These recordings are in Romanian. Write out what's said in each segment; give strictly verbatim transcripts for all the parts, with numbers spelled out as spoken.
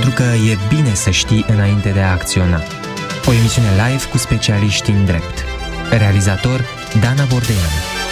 pentru că e bine să știi înainte de a acționa. O emisiune live cu specialiști în drept. Realizator Dana Bordeanu.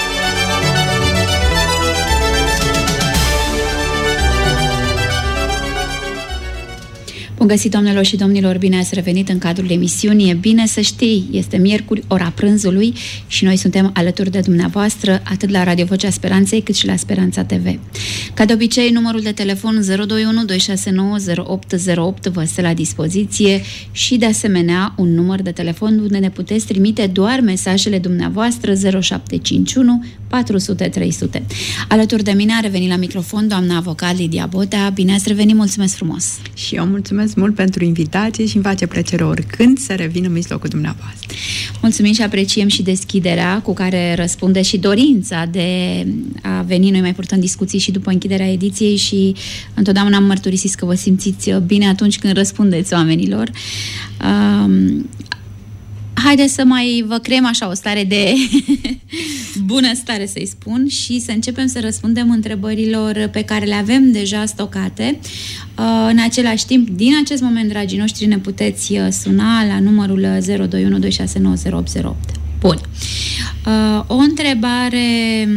Bun găsit, doamnelor și domnilor, bine ați revenit în cadrul emisiunii. E bine să știi, este miercuri, ora prânzului și noi suntem alături de dumneavoastră, atât la Radio Vocea Speranței, cât și la Speranța T V. Ca de obicei, numărul de telefon zero doi unu doi șase nouă zero opt zero opt vă stă la dispoziție și, de asemenea, un număr de telefon unde ne puteți trimite doar mesajele dumneavoastră zero șapte cinci unu patru zero zero trei zero zero. Alături de mine a revenit la microfon doamna avocat Lidia Botea. Bine ați revenit, mulțumesc frumos! Și eu mulțumesc mult pentru invitație și îmi face plăcere oricând să revin în mijlocul dumneavoastră. Mulțumim și apreciem și deschiderea cu care răspunde și dorința de a veni. Noi mai purtăm discuții și după închiderea ediției și întotdeauna am mărturisit că vă simțiți bine atunci când răspundeți oamenilor. Um, Haideți să mai vă creăm așa o stare de bună stare, să-i spun, și să începem să răspundem întrebărilor pe care le avem deja stocate. În același timp, din acest moment, dragii noștri, ne puteți suna la numărul zero doi unu doi șase nouă zero opt zero opt. Bun. O întrebare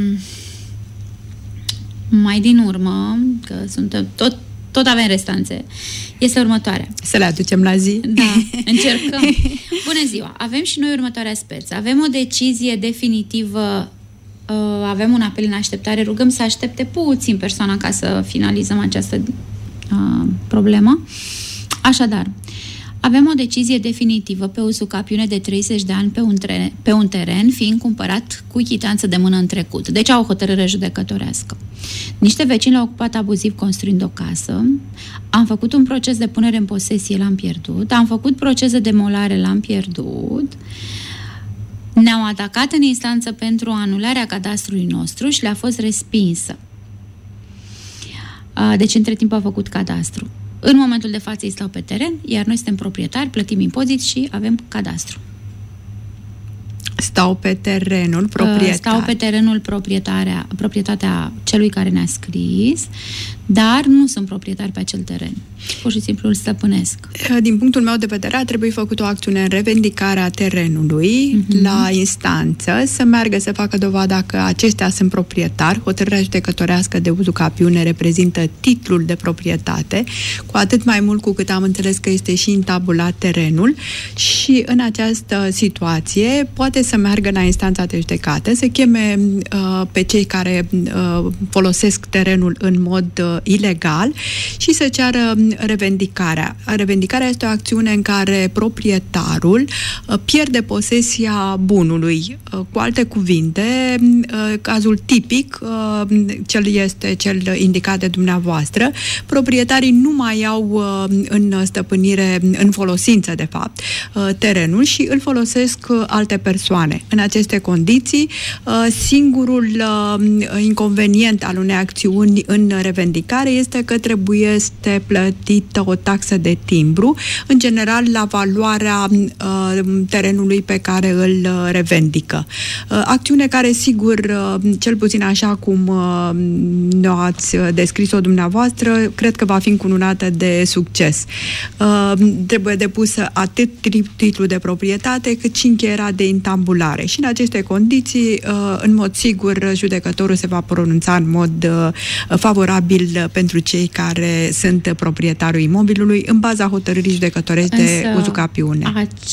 mai din urmă, că sunt tot tot avem restanțe, este următoarea. Să le aducem la zi? Da, încercăm. Bună ziua! Avem și noi următoarea speță. Avem o decizie definitivă, avem un apel în așteptare, rugăm să aștepte puțin persoana ca să finalizăm această uh, problemă. Așadar, avem o decizie definitivă pe usucapiune de treizeci de ani pe un, teren, pe un teren, fiind cumpărat cu chitanță de mână în trecut. Deci au o hotărâre judecătorească. Niște vecini l-au ocupat abuziv construind o casă, am făcut un proces de punere în posesie, l-am pierdut, am făcut proces de demolare, l-am pierdut, ne-au atacat în instanță pentru anularea cadastrului nostru și le-a fost respinsă. Deci, între timp, a făcut cadastru. În momentul de față ei stau pe teren, iar noi suntem proprietari, plătim impozit și avem cadastru. Stau pe terenul proprietar. Stau pe terenul proprietarea, proprietatea celui care ne-a scris, dar nu sunt proprietari pe acel teren. Pur și simplu îl stăpânesc. Din punctul meu de vedere, a trebuit făcut o acțiune în revendicarea terenului uh-huh. la instanță, să meargă să facă dovada că aceștia sunt proprietari. Hotărârea judecătorească de uzucapiune reprezintă titlul de proprietate, cu atât mai mult cu cât am înțeles că este și intabulat terenul și în această situație poate să meargă la instanța de judecată, să cheme uh, pe cei care uh, folosesc terenul în mod uh, ilegal și să ceară revendicarea. Revendicarea este o acțiune în care proprietarul uh, pierde posesia bunului. Uh, cu alte cuvinte, uh, cazul tipic, uh, cel este cel indicat de dumneavoastră, proprietarii nu mai au uh, în stăpânire, în folosință, de fapt, uh, terenul și îl folosesc uh, alte persoane. În aceste condiții, singurul inconvenient al unei acțiuni în revendicare este că trebuie să plătită o taxă de timbru, în general la valoarea terenului pe care îl revendică. Acțiune care, sigur, cel puțin așa cum ne-ați descris-o dumneavoastră, cred că va fi încununată de succes. Trebuie depusă atât titlul de proprietate, cât și încheierea de intambulare. Și în aceste condiții, în mod sigur, judecătorul se va pronunța în mod favorabil pentru cei care sunt proprietarul imobilului, în baza hotărârii judecătorești de uzucapiune.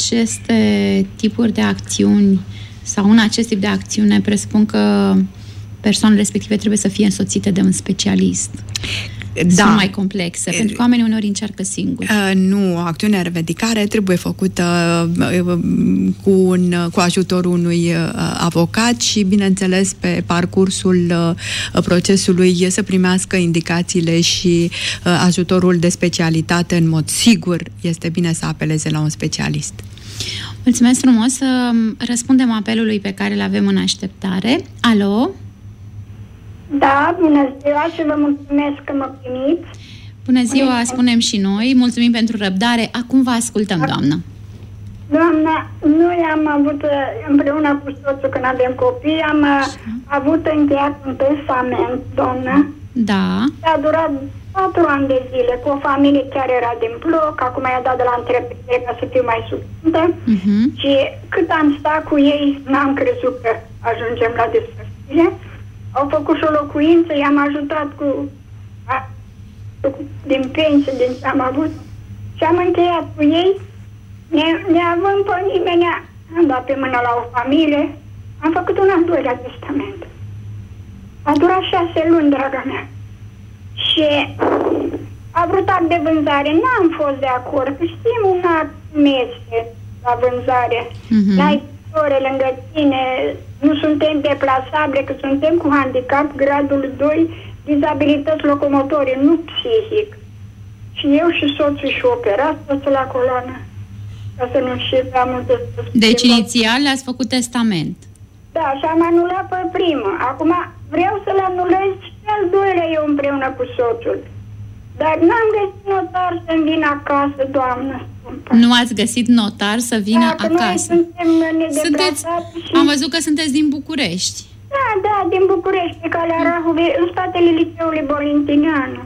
Aceste tipuri de acțiuni sau în acest tip de acțiune presupun că persoanele respective trebuie să fie însoțite de un specialist. Da. Sunt mai complexe, pentru că oamenii uneori încearcă singuri. Uh, nu, acțiunea revendicare trebuie făcută uh, cu, un, cu ajutorul unui uh, avocat și, bineînțeles, pe parcursul uh, procesului să primească indicațiile și uh, ajutorul de specialitate. În mod sigur, este bine să apeleze la un specialist. Mulțumesc frumos! Răspundem apelului pe care îl avem în așteptare. Alo? Da, bună ziua și vă mulțumesc că mă primiți. Bună ziua, spunem și noi. Mulțumim pentru răbdare. Acum vă ascultăm, doamnă. Doamna, noi am avut împreună cu soțul, când avem copii, am Așa. avut încheiat un testament, doamnă. Da. A durat patru ani de zile cu o familie care era din bloc, acum i-a dat de la întreprindere ca să fiu mai subțintă. Uh-huh. Și cât am stat cu ei, n-am crezut că ajungem la despărțire. Au făcut și o locuință, i-am ajutat cu, cu din pensie, din ce am avut. Și am încheiat cu ei, ne, neavând pe nimeni, am dat pe mână la o familie, am făcut un al doilea testament. A durat șase luni, draga mea. Și a vrut act de vânzare. N-am fost de acord. Știm un act meste la vânzare. Mm-hmm. N-ai ore lângă tine, nu suntem deplasabile, că suntem cu handicap, gradul doi, dizabilități locomotorii, nu psihic. Și eu și soțul și operat, soțul la coloană. Ca să nu știu prea multe. Deci inițial le-ați făcut testament. Da, și am anulat pe primul. Acum vreau să-l anulez și al doilea eu împreună cu soțul. Dar n-am găsit notar să-mi vină acasă, doamnă. Nu ați găsit notar să vină Dacă acasă? Noi suntem sunteți, și... Am văzut că sunteți din București. Da, da, din București, pe calea Rahului, în spatele liceului Borintineanu.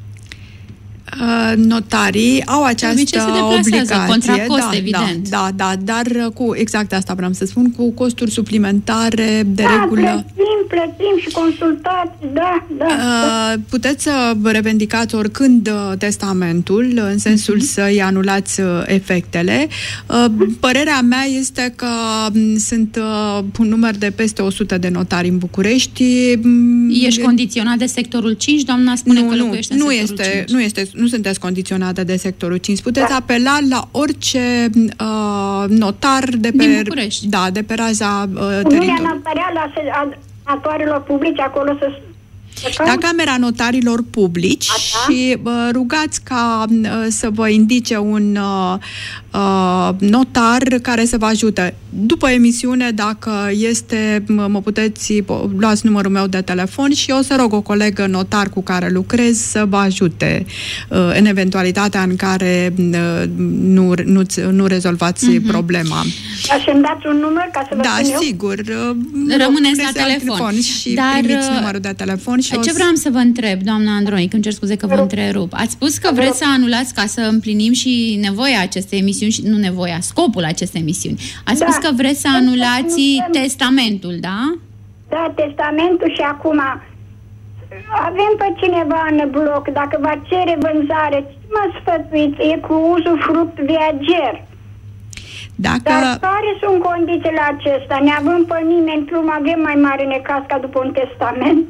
Notarii au această obligație, contra cost, da, evident. Da, da, da, dar cu, exact asta vreau să spun, cu costuri suplimentare, de da, regulă. plătim, plătim și consultații, da, da, da. Puteți să revendicați oricând testamentul, în sensul uh-huh. să-i anulați efectele. Părerea mea este că sunt un număr de peste o sută de notari în București. Ești condiționat de sectorul cinci? Doamna spune nu, că nu, locuiește în nu sectorul este, cinci. Nu este, nu sunteți condiționată de sectorul cinci. Puteți da. apela la orice uh, notar de pe, din București. Da, de pe raza uh, teritoriului. Nu ne-am apărea la atuarelor publice acolo să... La Camera Notarilor Publici și uh, rugați ca uh, să vă indice un uh, uh, notar care să vă ajute. După emisiune, dacă este, mă puteți, luați numărul meu de telefon și o să rog o colegă notar cu care lucrez să vă ajute uh, în eventualitatea în care uh, nu, nu, nu rezolvați uh-huh. problema. Aș îmi dați un număr ca să vă Da, spun eu? sigur. Rămâneți la telefon. telefon și Dar, primiți numărul de telefon. Și ce vreau să vă întreb, doamna Andronic, îmi cer scuze că vă întrerup. Ați spus că vreți să anulați ca să împlinim și nevoia acestei emisiuni, și nu nevoia, scopul acestei emisiuni. Ați da. spus că vreți să anulați testamentul, da? Da, testamentul și acum avem pe cineva în bloc, dacă va cere vânzare, ce mă sfătuiți? E cu uzufruct viager. Dacă... Dar care sunt condițiile acestea? Neavând pe nimeni, plumă, avem mai mare necaz ca după un testament?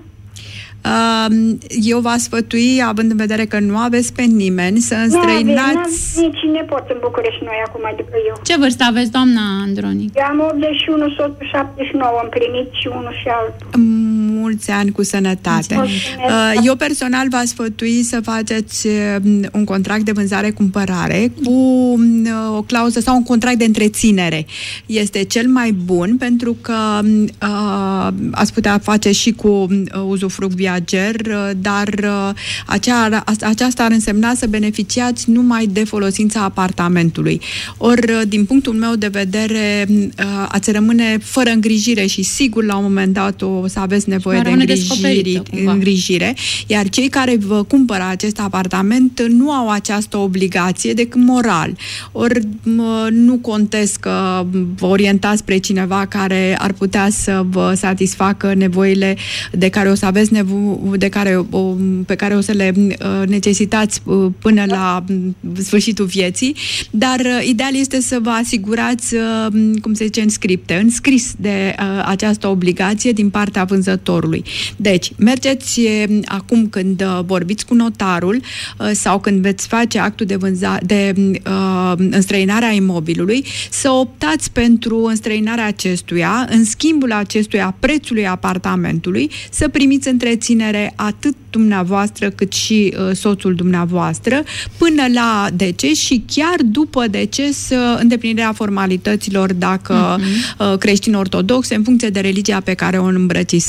Eu v-aș sfătui, având în vedere că nu aveți pe nimeni, să înstrăinați... Nu nici nepot în București noi acum, adică eu. Ce vârstă aveți, doamna Andronic? Eu am optzeci și unu, soțul șaptezeci și nouă, împlinit și unul și altul. Mulți ani cu sănătate. Mulțumesc. Eu personal v-aș sfătui să faceți un contract de vânzare-cumpărare cu o clauză sau un contract de întreținere. Este cel mai bun pentru că uh, ați putea face și cu uzufruct viager, dar acea, aceasta ar însemna să beneficiați numai de folosința apartamentului. Ori, din punctul meu de vedere, ați rămâne fără îngrijire și sigur la un moment dat o să aveți nevoie de îngrijire, îngrijire, iar cei care vă cumpără acest apartament nu au această obligație decât moral. Ori nu contez că vă orientați spre cineva care ar putea să vă satisfacă nevoile de care o să aveți nevoie, de care, o, pe care o să le uh, necesitați uh, până la uh, sfârșitul vieții, dar uh, ideal este să vă asigurați, uh, cum se zice în scripte, în scris de uh, această obligație din partea vânzătorului. Deci, mergeți uh, acum când uh, vorbiți cu notarul uh, sau când veți face actul de, vânza, de uh, înstrăinare a imobilului, să optați pentru înstrăinarea acestuia, în schimbul acestuia prețului apartamentului, să primiți întreținere atât dumneavoastră cât și uh, soțul dumneavoastră până la deces și chiar după deces uh, îndeplinirea formalităților dacă uh-huh. uh, creștin-ortodoxe în funcție de religia pe care o îmbrățișați.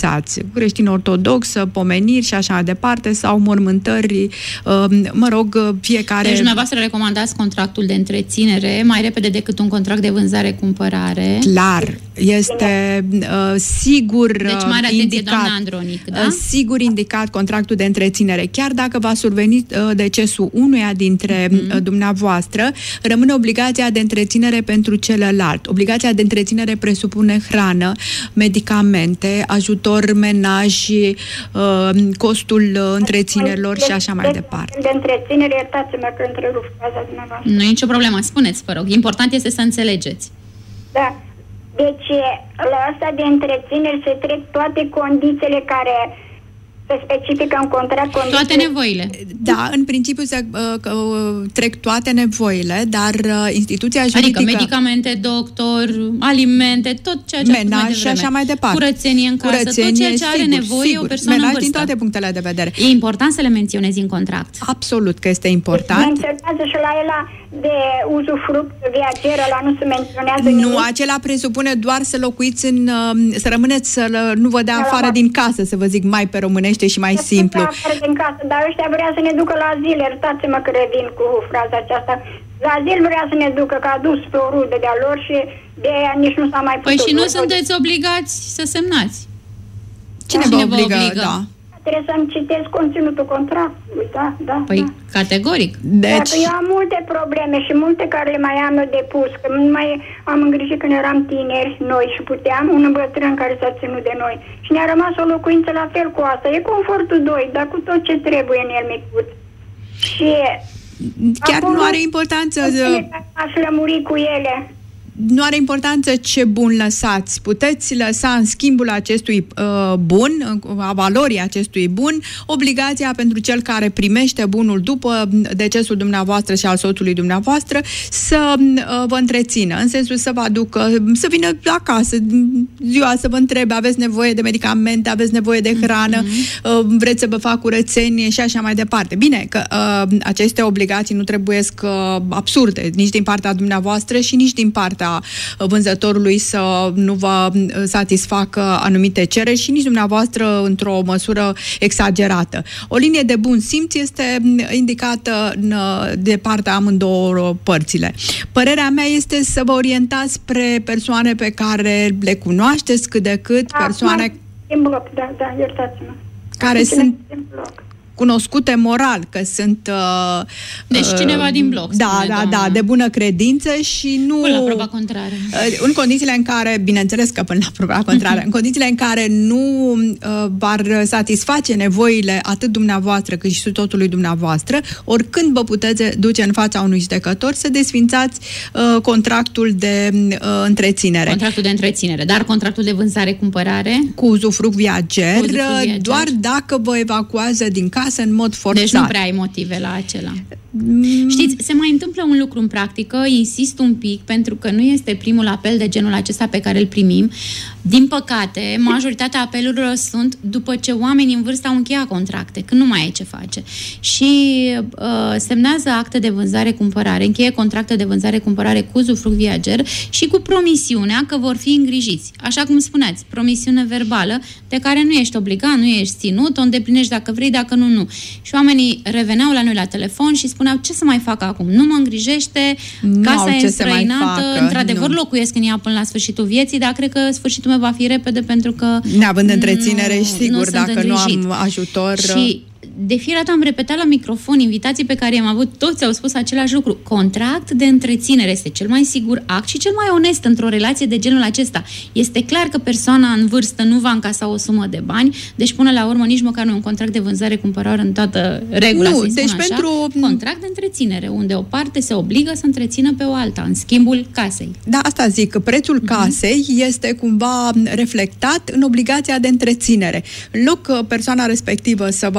creștin-ortodox, pomeniri și așa mai departe, sau mormântări, mă rog, fiecare... Deci dumneavoastră recomandați contractul de întreținere mai repede decât un contract de vânzare-cumpărare? Clar, este uh, sigur deci, mare atenție, indicat, doamna Andronic, da? uh, sigur indicat contractul de întreținere. Chiar dacă va surveni uh, decesul unuia dintre mm-hmm. uh, dumneavoastră, rămâne obligația de întreținere pentru celălalt. Obligația de întreținere presupune hrană, medicamente, ajutor menaj, uh, costul uh, întreținerilor și așa mai departe. De întreținere, iertați-mă că întrerup faza dumneavoastră. Nu e nicio problemă, spuneți, vă rog. Important este să înțelegeți. Da. Deci, la asta de întreținere se trec toate condițiile care se specifică în contract. Toate nevoile. Da, în principiu se uh, uh, trec toate nevoile, dar uh, instituția juridică... Adică medicamente, doctor, alimente, tot ceea ce menaj și așa mai departe. Curățenie în casă, Curățenie, tot ceea ce are sigur, nevoie sigur. o persoană menaj în vârstă. din toate punctele de vedere. E important să le menționezi în contract. Absolut că este important. Menționează și la el de uzufruct viager, ăla nu se menționează nimic. Nu, acela presupune doar să locuiți în... să rămâneți, să nu vă dea afară din casă, să vă zic mai pe românește și mai simplu. Afară din casă, dar ăștia vrea să ne ducă la zil, iertați-mă că revin cu fraza aceasta. La zil vrea să ne ducă, că a dus pe o rudă de-a lor și de aia nici nu s-a mai putut. Păi și nu sunteți obligați să semnați. Cine, Cine vă obligă? Vă obligă? Da. Trebuie să-mi citesc conținutul contractului, da, da. Păi, da. categoric. Deci... Dacă eu am multe probleme și multe care le mai am eu depus, că nu mai am îngrijit când eram tineri, noi, și puteam, un bătrân care s-a ținut de noi. Și ne-a rămas o locuință la fel cu asta. E confortul doi, dar cu tot ce trebuie în el micut. Și... chiar nu are importanță... Aș lămuri cu ele. Nu are importanță ce bun lăsați. Puteți lăsa în schimbul acestui uh, bun, a valorii acestui bun, obligația pentru cel care primește bunul după decesul dumneavoastră și al soțului dumneavoastră să uh, vă întrețină, în sensul să vă aducă, să vină acasă ziua să vă întrebe, aveți nevoie de medicamente, aveți nevoie de hrană, mm-hmm. uh, vreți să vă fac curățenie și așa mai departe. Bine, că uh, aceste obligații nu trebuie uh, absurde, nici din partea dumneavoastră și nici din partea vânzătorului să nu vă satisfacă anumite cereri și nici dumneavoastră într-o măsură exagerată. O linie de bun simț este indicată de partea amândouă părțile. Părerea mea este să vă orientați spre persoane pe care le cunoașteți cât de cât, persoane din bloc, da, da, iertați-mă. Care sunt cunoscute moral, că sunt... Uh, deci cineva din bloc. Da, da, da, de bună credință și nu... Până la proba contrară. Uh, în condițiile în care, bineînțeles că până la proba contrară, în condițiile în care nu uh, v-ar satisface nevoile atât dumneavoastră cât și sotului dumneavoastră, oricând vă puteți duce în fața unui judecător să desfințați uh, contractul de uh, întreținere. Contractul de întreținere, dar contractul de vânzare-cumpărare? Cu uzufruct viager, Cu uzufruct viager, doar dacă vă evacuează din casă în mod forțat. Deci nu prea ai motive la acela. Mm. Știți, se mai întâmplă un lucru în practică, insist un pic, pentru că nu este primul apel de genul acesta pe care îl primim. Din păcate, majoritatea apelurilor sunt după ce oamenii în vârstă au încheiat contracte, când nu mai ai ce face. Și uh, semnează acte de vânzare-cumpărare, încheie contracte de vânzare-cumpărare cu uzufruct viager și cu promisiunea că vor fi îngrijiți. Așa cum spuneați, promisiune verbală de care nu ești obligat, nu ești ținut, o îndeplinești dacă vrei, dacă nu, nu. Și oamenii reveneau la noi la telefon și spuneau, ce să mai fac acum? Nu mă îngrijește, nu casa e înstrăinată, într-adevăr nu. Locuiesc în ea până la sfârșitul vieții, dar cred că sfârșitul meu va fi repede pentru că neavând întreținere și sigur, nu dacă nu am ajutor... Și de fiecare dată am repetat la microfon, invitații pe care i-am avut, toți au spus același lucru. Contract de întreținere este cel mai sigur act și cel mai onest într-o relație de genul acesta. Este clar că persoana în vârstă nu va încasa o sumă de bani, deci până la urmă nici măcar nu un contract de vânzare-cumpărare în toată regula, nu, să-i deci spun așa, pentru contract de întreținere, unde o parte se obligă să întrețină pe o alta, în schimbul casei. Da, asta zic, că prețul casei uh-huh. este cumva reflectat în obligația de întreținere. În loc că persoana respectivă să vă dea o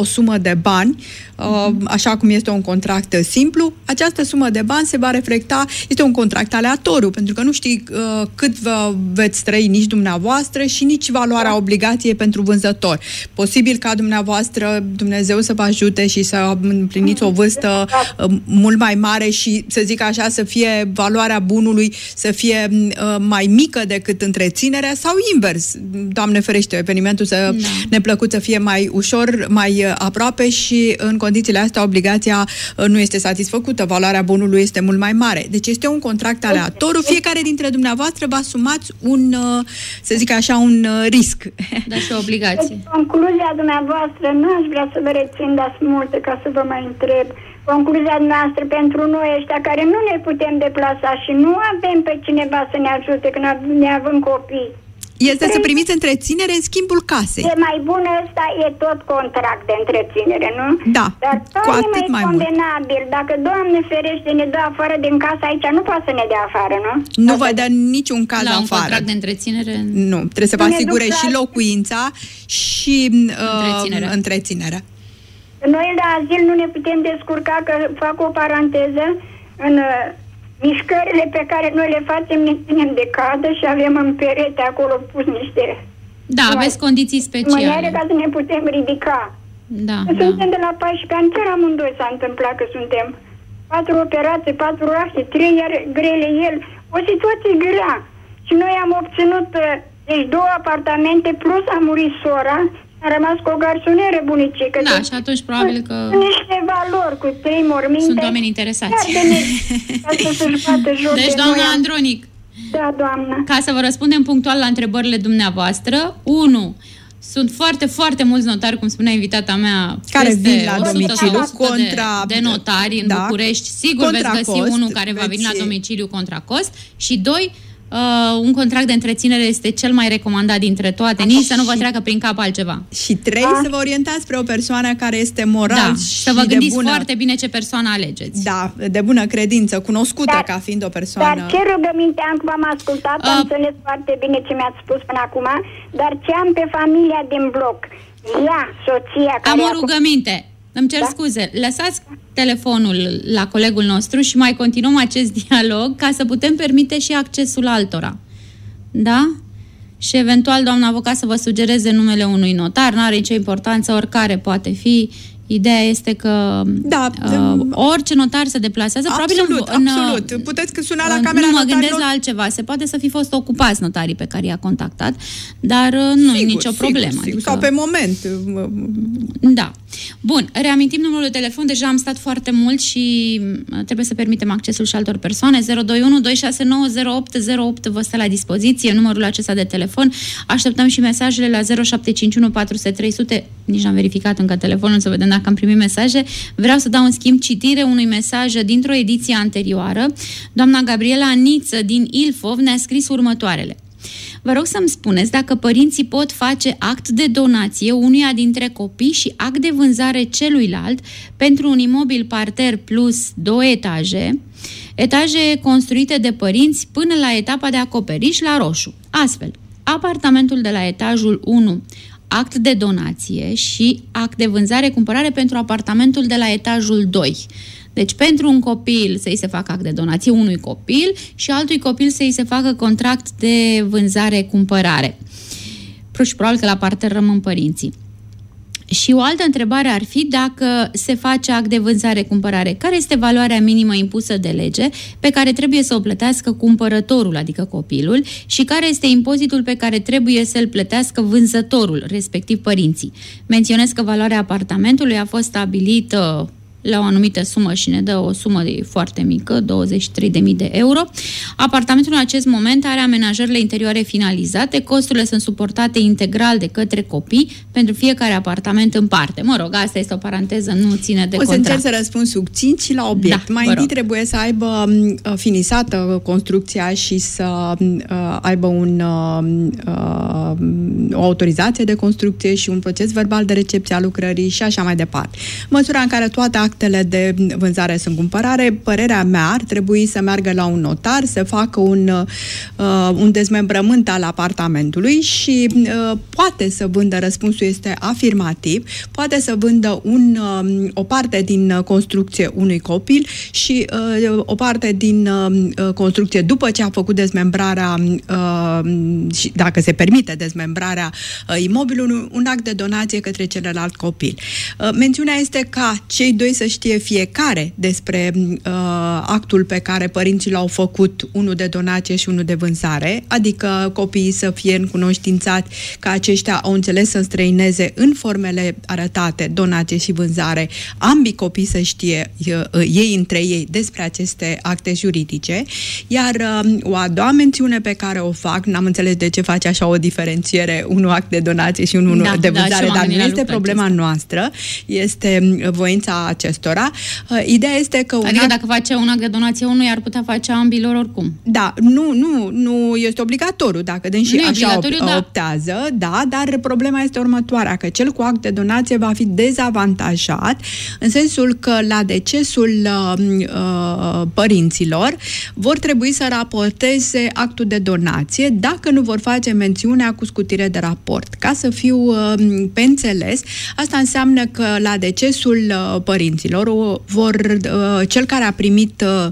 sumă de bani, uh, așa cum este un contract simplu, această sumă de bani se va reflecta, este un contract aleatoriu, pentru că nu știi uh, cât vă veți trăi nici dumneavoastră și nici valoarea obligației pentru vânzător. Posibil ca dumneavoastră, Dumnezeu să vă ajute și să împliniți o vârstă uh, mult mai mare și, să zic așa, să fie valoarea bunului să fie uh, mai mică decât întreținerea sau invers. Doamne ferește, evenimentul să da. neplăcut să fie mai ușor, mai uh, aproape și în condițiile astea obligația uh, nu este satisfăcută, valoarea bunului este mult mai mare. Deci este un contract aleatoriu, fiecare dintre dumneavoastră vă asumați un, uh, să zic așa, un uh, risc. Dar și o obligație. Deci, concluzia dumneavoastră, nu aș vrea să vă rețin, dar multe ca să vă mai întreb. Concluzia noastră pentru noi ăștia care nu ne putem deplasa și nu avem pe cineva să ne ajute când ne avem copii. Este Trebuie... să primiți întreținere în schimbul casei. E mai bun ăsta, e tot contract de întreținere, nu? Da, dar cu atât mai, mai convenabil. Mult. Dacă, Doamne ferește, ne dă afară din casă, aici nu poate să ne dea afară, nu? Nu vă dă niciun caz la afară. un contract de întreținere? Nu, trebuie să vă asigure și locuința și uh, întreținerea. întreținerea. Noi la azil nu ne putem descurca, că fac o paranteză, în uh, mișcările pe care noi le facem ne ținem de cadă și avem în perete acolo pus niște... Da, aveți condiții speciale. Maniere ca să ne putem ridica. Da, suntem da. de la paisprezece ani, chiar amândoi s-a întâmplat că suntem patru operații, patru rache, trei iar grele el. O situație grea. Și noi am obținut deci două apartamente, plus a murit sora. A rămas cu o garsonieră bunicică. Da, și atunci probabil că... Niște valori cu trei morminte. Sunt oameni interesați. Deci, doamna Andronic, da, doamna. Ca să vă răspundem punctual la întrebările dumneavoastră, unu, sunt foarte, foarte mulți notari, cum spunea invitata mea, care vin la domiciliu contra de, de notari în da, București. Sigur veți găsi cost, unul care va veni la domiciliu contra cost. Și doi, Uh, un contract de întreținere este cel mai recomandat dintre toate, nici să nu vă treacă prin cap altceva. Și trei, ah. să vă orientați spre o persoană care este moral da, și să vă gândiți bună... foarte bine ce persoană alegeți. Da, de bună credință, cunoscută dar, ca fiind o persoană... Dar ce rugăminte am, cum am ascultat, uh, am înțeles foarte bine ce mi-ați spus până acum, dar ce am pe familia din bloc? Ea, soția... Care am o rugăminte. Îmi cer da? scuze, lăsați telefonul la colegul nostru și mai continuăm acest dialog ca să putem permite și accesul altora. Da? Și eventual, doamna avocat, să vă sugereze numele unui notar, n-are nicio importanță, oricare poate fi. Ideea este că da, uh, orice notar se deplasează. Absolut, probabil în, absolut. În, puteți suna la camera Nu mă notarilor. gândesc la altceva. Se poate să fi fost ocupați notarii pe care i-a contactat, dar uh, nu e nicio problemă. Sigur, adică... Sau pe moment. Da. Bun, reamintim numărul de telefon. Deja am stat foarte mult și trebuie să permitem accesul și altor persoane. zero doi unu doi șase nouă zero opt zero opt vă stă la dispoziție numărul acesta de telefon. Așteptăm și mesajele la zero șapte cinci unu patru zero zero trei zero zero. Nici n-am verificat încă telefonul să vedem dacă am primit mesaje. Vreau să dau în schimb citire unui mesaj dintr-o ediție anterioară. Doamna Gabriela Niță din Ilfov ne-a scris următoarele. Vă rog să-mi spuneți dacă părinții pot face act de donație unuia dintre copii și act de vânzare celuilalt pentru un imobil parter plus două etaje, etaje construite de părinți până la etapa de acoperiș la roșu. Astfel, apartamentul de la etajul unu, act de donație și act de vânzare-cumpărare pentru apartamentul de la etajul doi. Deci pentru un copil să-i se facă act de donație unui copil și altui copil să-i se facă contract de vânzare-cumpărare. Și probabil că la parter rămân părinții. Și o altă întrebare ar fi dacă se face act de vânzare-cumpărare. Care este valoarea minimă impusă de lege pe care trebuie să o plătească cumpărătorul, adică copilul, și care este impozitul pe care trebuie să-l plătească vânzătorul, respectiv părinții. Menționez că valoarea apartamentului a fost stabilită la o anumită sumă și ne dă o sumă de foarte mică, douăzeci și trei de mii de euro. Apartamentul în acest moment are amenajările interioare finalizate, costurile sunt suportate integral de către copii pentru fiecare apartament în parte. Mă rog, asta este o paranteză, nu ține de o contract. O să încerc să răspund succint și la obiect. Da, Mai întâi trebuie să aibă uh, finisată construcția și să uh, aibă un, uh, o autorizație de construcție și un proces verbal de recepție a lucrării și așa mai departe. Măsura în care toate actele actele de vânzare sau cumpărare, părerea mea, ar trebui să meargă la un notar, să facă un, uh, un dezmembrământ al apartamentului și uh, poate să vândă, răspunsul este afirmativ, poate să vândă un, uh, o parte din construcție unui copil și uh, o parte din uh, construcție după ce a făcut dezmembrarea uh, și dacă se permite dezmembrarea uh, imobilului, un act de donație către celălalt copil. Uh, mențiunea este ca cei doi să știe fiecare despre uh, actul pe care părinții l-au făcut, unul de donație și unul de vânzare, adică copiii să fie încunoștințați că aceștia au înțeles să înstrăineze în formele arătate, donație și vânzare, ambii copii să știe uh, ei între ei despre aceste acte juridice, iar uh, o a doua mențiune pe care o fac, n-am înțeles de ce face așa o diferențiere, unul act de donație și unul da, de vânzare, da, dar nu este problema acesta. noastră, este voința acestora. Uh, ideea este că... Adică act... dacă face un act de donație unul, ar putea face ambilor oricum. Da, nu, nu, nu este obligatoriu, dacă dânsi așa da. optează, da, dar problema este următoarea, că cel cu act de donație va fi dezavantajat în sensul că la decesul uh, uh, părinților vor trebui să raporteze actul de donație dacă nu vor face mențiunea cu scutire de raport. Ca să fiu uh, pe înțeles, asta înseamnă că la decesul uh, părinților vor, uh, cel care a primit uh,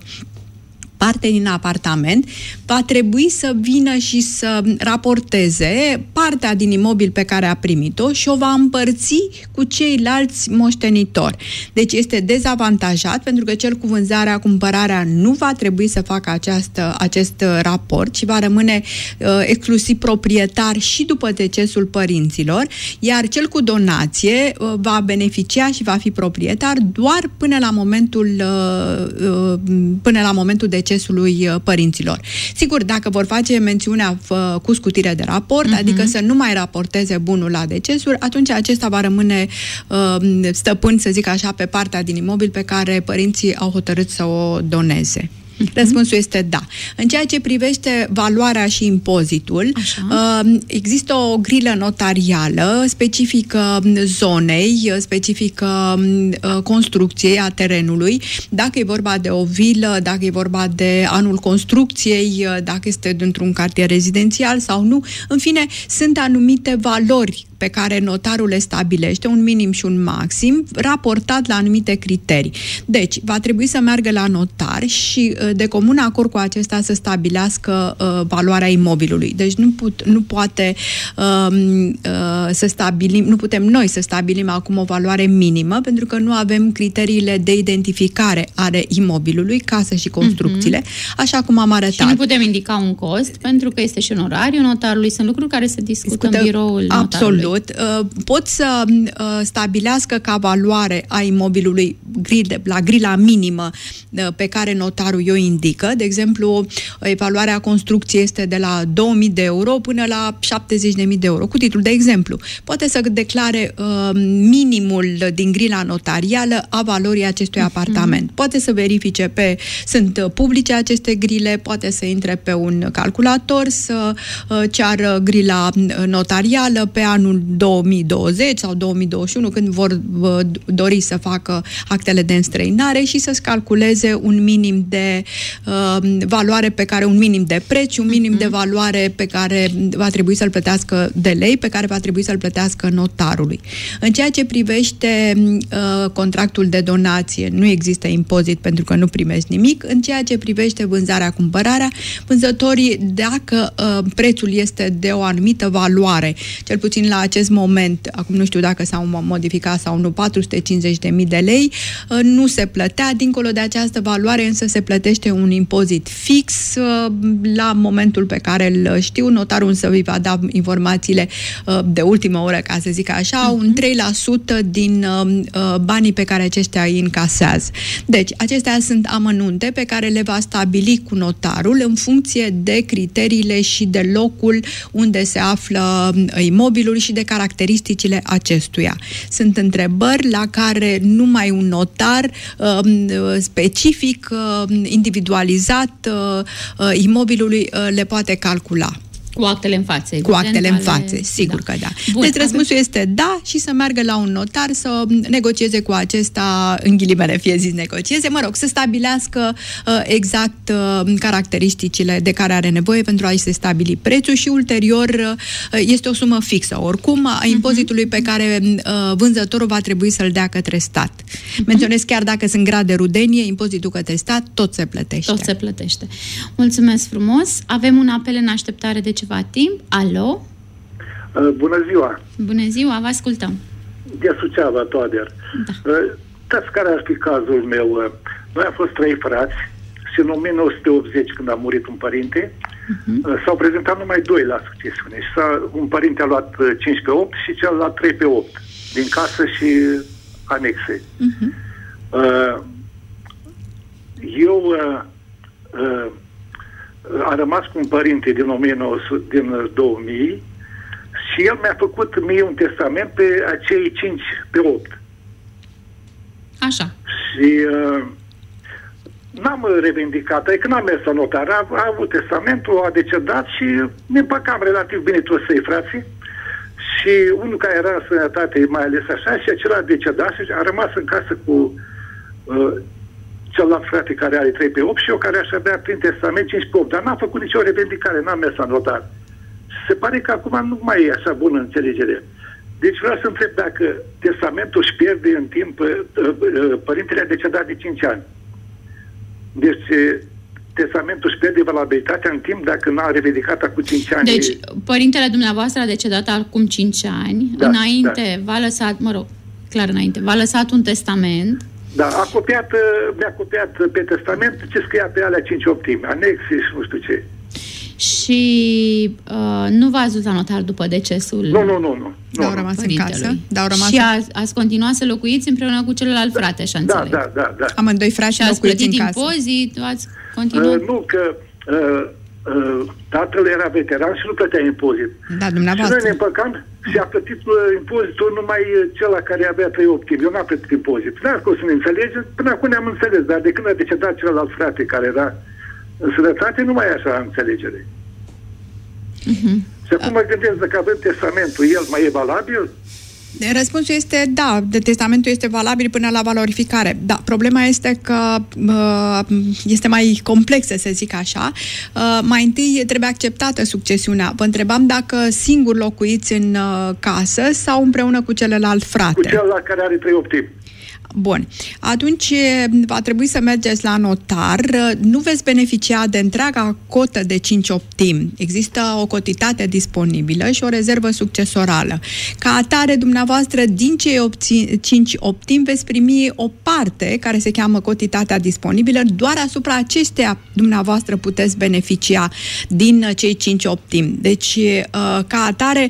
parte din apartament va trebui să vină și să raporteze partea din imobil pe care a primit-o și o va împărți cu ceilalți moștenitori. Deci este dezavantajat pentru că cel cu vânzarea, cumpărarea nu va trebui să facă această, acest raport, ci va rămâne uh, exclusiv proprietar și după decesul părinților, iar cel cu donație uh, va beneficia și va fi proprietar doar până la momentul uh, uh, până la momentul decesului părinților. Sigur, dacă vor face mențiunea fă, cu scutire de raport, uh-huh. adică să nu mai raporteze bunul la decesuri, atunci acesta va rămâne uh, stăpân, să zic așa, pe partea din imobil pe care părinții au hotărât să o doneze. Răspunsul este da. În ceea ce privește valoarea și impozitul, Așa. există o grilă notarială specifică zonei, specifică construcției a terenului, dacă e vorba de o vilă, dacă e vorba de anul construcției, dacă este dintr-un cartier rezidențial sau nu. În fine, sunt anumite valori pe care notarul le stabilește, un minim și un maxim, raportat la anumite criterii. Deci, va trebui să meargă la notar și de comun acord cu acesta să stabilească uh, valoarea imobilului. Deci nu, put, nu poate uh, uh, să stabilim, nu putem noi să stabilim acum o valoare minimă, pentru că nu avem criteriile de identificare ale imobilului, casă și construcțiile, uh-huh. așa cum am arătat. Și nu putem indica un cost, pentru că este și un orariu notarului, sunt lucruri care se discută, discută în biroul notarului. Absolut. Pot să stabilească ca valoare a imobilului la grila minimă pe care notarul o indică. De exemplu, evaluarea construcției este de la două mii de euro până la șaptezeci de mii de euro, cu titlul de exemplu. Poate să declare uh, minimul din grila notarială a valorii acestui uh-huh. apartament. Poate să verifice pe, sunt publice aceste grile, poate să intre pe un calculator, să uh, ceară grila notarială pe anul două mii douăzeci sau două mii douăzeci și unu, când vor uh, dori să facă actele de înstrăinare și să-ți calculeze un minim de uh, valoare pe care, un minim de preț, un minim uh-huh. de valoare pe care va trebui să-l plătească de lei, pe care va trebui să-l plătească notarului. În ceea ce privește uh, contractul de donație, nu există impozit pentru că nu primești nimic. În ceea ce privește vânzarea, cumpărarea, vânzătorii, dacă uh, prețul este de o anumită valoare, cel puțin la acest moment, acum nu știu dacă s-au modificat sau nu, patru sute cincizeci de mii de lei, uh, nu se plătea. Dincolo de această valoare, însă se plătește un impozit fix uh, la momentul pe care îl știu. Notarul însă îi va da informațiile uh, de ultimă oră, ca să zic așa, uh-huh. un trei la sută din uh, banii pe care aceștia îi încasează. Deci, acestea sunt amănunte pe care le va stabili cu notarul în funcție de criteriile și de locul unde se află imobilul și de caracteristicile acestuia. Sunt întrebări la care numai un notar uh, specific, uh, individualizat uh, uh, imobilului uh, le poate calcula. Cu actele în față, Cu actele în față, sigur da. că da. Bun, deci răspunsul avem... este da și să meargă la un notar să negocieze cu acesta, în ghilimele fie zis negocieze, mă rog, să stabilească uh, exact uh, caracteristicile de care are nevoie pentru a-i se stabili prețul și ulterior uh, este o sumă fixă, oricum, a impozitului pe care uh, vânzătorul va trebui să-l dea către stat. Uh-huh. Menționez chiar dacă sunt grade de rudenie, impozitul către stat, tot se plătește. Tot se plătește. Mulțumesc frumos. Avem un apel în așteptare de ceva timp. Alo? Uh, bună ziua! Bună ziua, vă ascultăm. De Suceava, Toader. Da. Uh, dați care ar fi cazul meu. Uh, noi am fost trei frați și în o mie nouă sute optzeci, când a murit un părinte, uh-huh. uh, s-au prezentat numai doi la succesiune. Și un părinte a luat cinci pe opt și celălalt trei pe opt. Din casă și anexe. Uh-huh. Uh, eu uh, uh, am rămas cu un părinte din o mie nouă sute, din două mii și el mi-a făcut mie un testament pe acei cinci pe opt. Așa. Și uh, n-am revendicat, adică n-am mers la notar, a, a avut testamentul, a decedat și ne împăcam relativ bine toți trei frații. Și unul care era în sănătate, mai ales așa, și acela a decedat și a rămas în casă cu uh, celălalt frate care are trei pe opt și eu care aș avea prin testament cinci pe opt, dar n-am făcut nicio revendicare, n-am mers la notar. Se pare că acum nu mai e așa bună înțelegere. Deci vreau să întreb dacă testamentul își pierde în timp, uh, uh, părintele a decedat de cinci ani. Deci testamentul își pierde valabilitatea în timp dacă n-a revendicat acum cinci ani. Deci, părintele dumneavoastră a decedat acum cinci ani, da, înainte da. v-a lăsat, mă rog, clar înainte, v-a lăsat un testament. Da, a copiat, mi-a copiat pe testament ce scria pe alea cinci optimi, anexe și nu știu ce. Și uh, nu v-ați dus la notar după decesul Nu, nu, nu, nu. Dar au rămas în casă. Dar rămas și a, ați continuat să locuiți împreună cu celălalt da, frate, așa da, înțeleg. da, da, da. Amândoi frați și ați locuiți plătit în casă. impozit, ați continuat? Uh, nu, că uh, uh, tatăl era veteran și nu plătea impozit. Da, dumneavoastră. Și noi ne împăcam și a plătit uh, impozitul numai cel care avea trei optimi. Eu n-am plătit impozit. Dar că o să ne înțelegem, până acum ne-am înțeles, dar de când a decedat celălalt frate care era în sănătate, nu mai e așa înțelegere. Uh-huh. Și acum mă gândesc dacă avem testamentul, el mai e valabil? Răspunsul este da, de testamentul este valabil până la valorificare. Da, problema este că uh, este mai complexă, să zic așa. Uh, mai întâi trebuie acceptată succesiunea. Vă întrebam dacă singur locuiți în uh, casă sau împreună cu celălalt frate. Cu celălalt care are trei optimi. Bun. Atunci va trebui să mergeți la notar. Nu veți beneficia de întreaga cotă de cinci optimi. Există o cotitate disponibilă și o rezervă succesorală. Ca atare, dumneavoastră, din cei cinci optimi veți primi o parte care se cheamă cotitatea disponibilă. Doar asupra acesteia dumneavoastră puteți beneficia din cei cinci optimi. Deci, ca atare,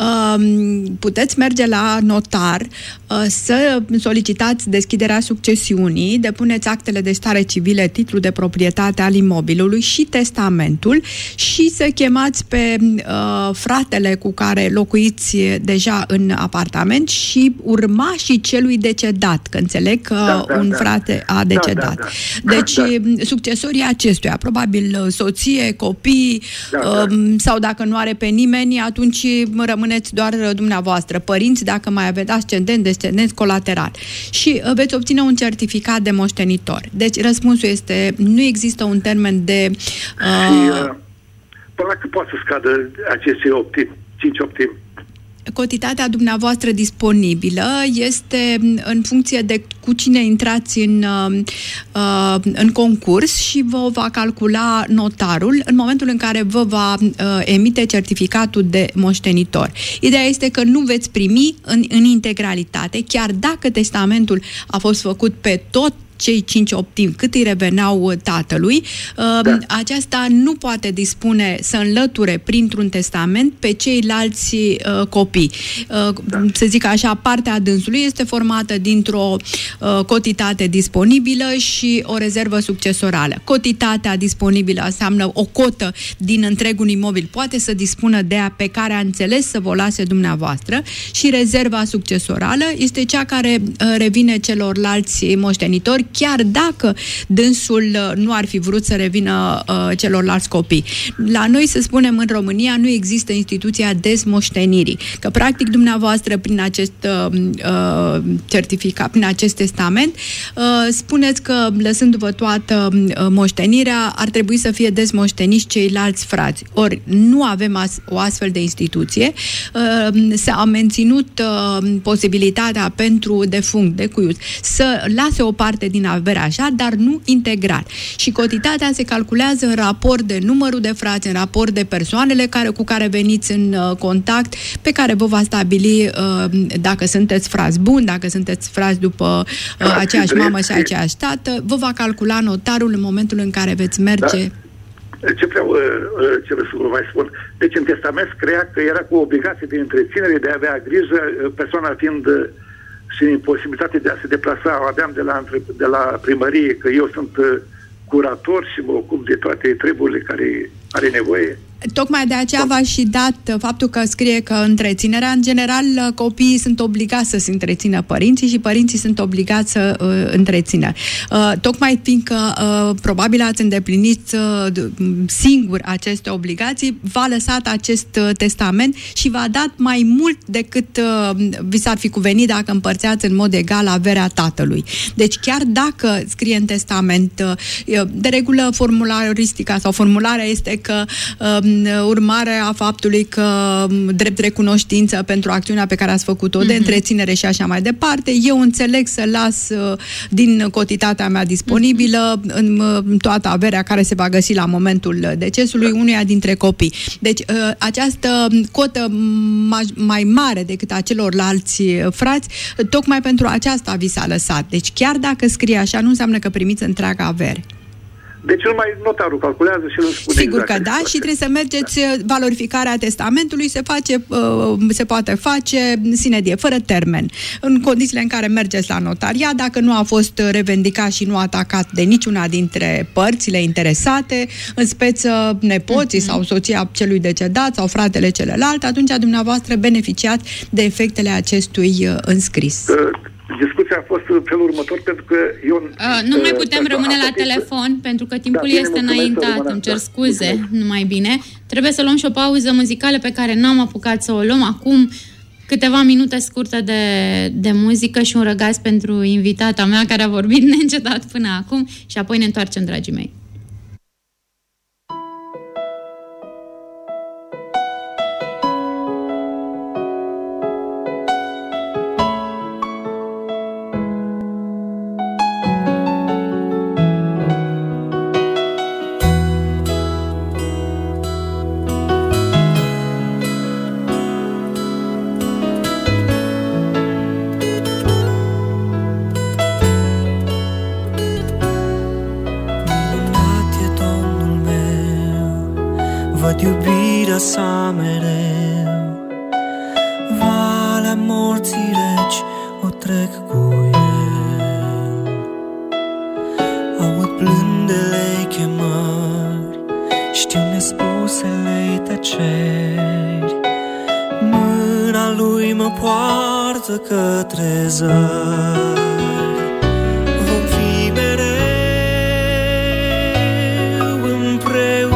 puteți merge la notar să solicitați deschiderea succesiunii, depuneți actele de stare civile, titlul de proprietate al imobilului și testamentul și să chemați pe uh, fratele cu care locuiți deja în apartament și urmașii celui decedat, că înțeleg că da, da, un da. frate a decedat. Da, da, da. Deci, da. succesorii acestuia, probabil soție, copii, da, da. Uh, sau dacă nu are pe nimeni, atunci rămâneți doar dumneavoastră, părinți, dacă mai aveți ascendenți, descendenți, colateral. Și veți obține un certificat de moștenitor. Deci răspunsul este, nu există un termen de... Uh... Și uh, până la cât poate să scadă aceste optimi, cinci optimi? Cotitatea dumneavoastră disponibilă este în funcție de cu cine intrați în, uh, în concurs și vă va calcula notarul în momentul în care vă va uh, emite certificatul de moștenitor. Ideea este că nu veți primi în, în integralitate, chiar dacă testamentul a fost făcut pe tot cei cinci optimi, cât îi reveneau tatălui, da. Aceasta nu poate dispune să înlăture printr-un testament pe ceilalți uh, copii. Uh, da. Să zic așa, partea dânsului este formată dintr-o uh, cotitate disponibilă și o rezervă succesorală. Cotitatea disponibilă înseamnă o cotă din întregul imobil, poate să dispună de ea pe care a înțeles să vă lase dumneavoastră și rezerva succesorală este cea care uh, revine celorlalți moștenitori, chiar dacă dânsul nu ar fi vrut să revină uh, celorlalți copii. La noi, să spunem, în România nu există instituția dezmoștenirii, că practic dumneavoastră prin acest uh, certificat, prin acest testament, uh, spuneți că lăsându-vă toată uh, moștenirea, ar trebui să fie dezmoșteniți ceilalți frați. Ori nu avem as- o astfel de instituție. Uh, s-a menținut uh, posibilitatea pentru defunct, de cuiut, să lase o parte din avere așa, dar nu integral. Și cotitatea se calculează în raport de numărul de frați, în raport de persoanele care, cu care veniți în uh, contact, pe care vă va stabili uh, dacă sunteți frați buni, dacă sunteți frați după uh, aceeași mamă și aceeași tată, vă va calcula notarul în momentul în care veți merge. Da. Ce vreau, uh, ce vreau să vă mai spun? Deci în testament scria că era cu obligație de întreținere, de a avea grijă, persoana fiind uh, și imposibilitate de a se deplasa. Aveam de la, de la primărie că eu sunt uh, curator și mă ocup de toate treburile care are nevoie. Tocmai de aceea v-aș și dat faptul că scrie că întreținerea, în general, copiii sunt obligați să se întrețină părinții și părinții sunt obligați să uh, întrețină. Uh, tocmai fiindcă uh, probabil ați îndeplinit uh, singur aceste obligații, v-a lăsat acest uh, testament și v-a dat mai mult decât uh, vi s-ar fi cuvenit dacă împărțeați în mod egal averea tatălui. Deci chiar dacă scrie în testament, uh, de regulă formularistica sau formularea este că uh, urmare a faptului că drept recunoștință pentru acțiunea pe care ați făcut-o, mm-hmm. de întreținere și așa mai departe, eu înțeleg să las din cotitatea mea disponibilă mm-hmm. în toată averea care se va găsi la momentul decesului unuia dintre copii. Deci această cotă mai mare decât a celorlalți frați, tocmai pentru aceasta vi s-a lăsat. Deci chiar dacă scrie așa, nu înseamnă că primiți întreaga avere. Deci numai notarul calculează și nu spune. Sigur exact că da, și trebuie să mergeți, da. Valorificarea testamentului se face, se poate face sine die, fără termen. În condițiile în care mergeți la notariat, dacă nu a fost revendicat și nu atacat de niciuna dintre părțile interesate, în speță nepoții mm-hmm. sau soția celui decedat sau fratele celălalt, atunci dumneavoastră beneficiați de efectele acestui înscris. Uh. Discuția a fost în felul următor, pentru că eu... Uh, nu mai putem rămâne la telefon, pentru că timpul da, este înaintat, îmi cer scuze, da, numai bine. Trebuie să luăm și o pauză muzicală pe care n-am apucat să o luăm acum, câteva minute scurte de, de muzică și un răgaz pentru invitata mea care a vorbit neîncetat până acum și apoi ne întoarcem, dragii mei. Sa mereu, valea morții reci o trec cu el. Aud plândele chemări, știu nespusele tăceri. Mâna lui mă poartă către zări. Vom fi mereu împreună,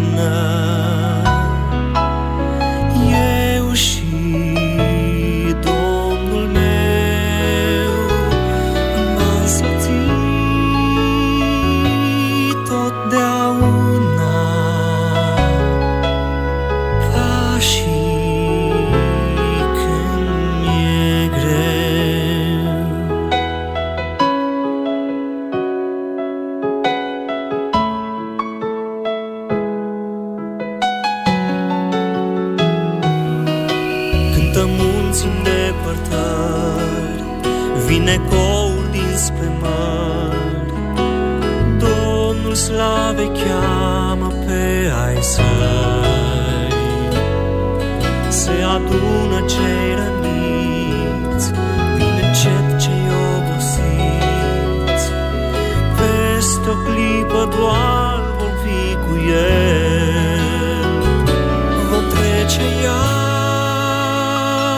ecoul dinspre mări. Domnul slave cheamă pe ai săi. Se adună cei răniți, vine încet cei obosiți. Peste o clipă doar vom fi cu el. Vom trece iar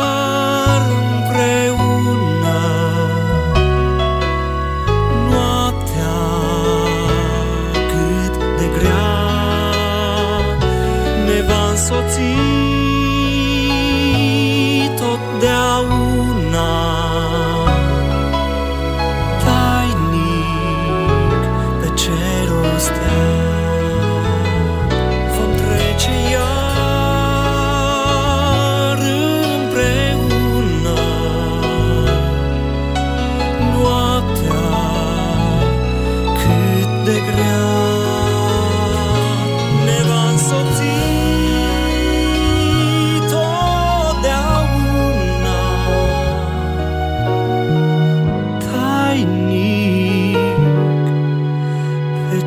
împreună.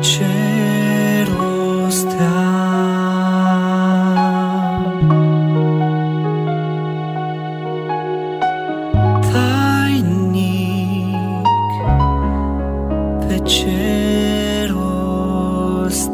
ce rost tainic, pe ce rost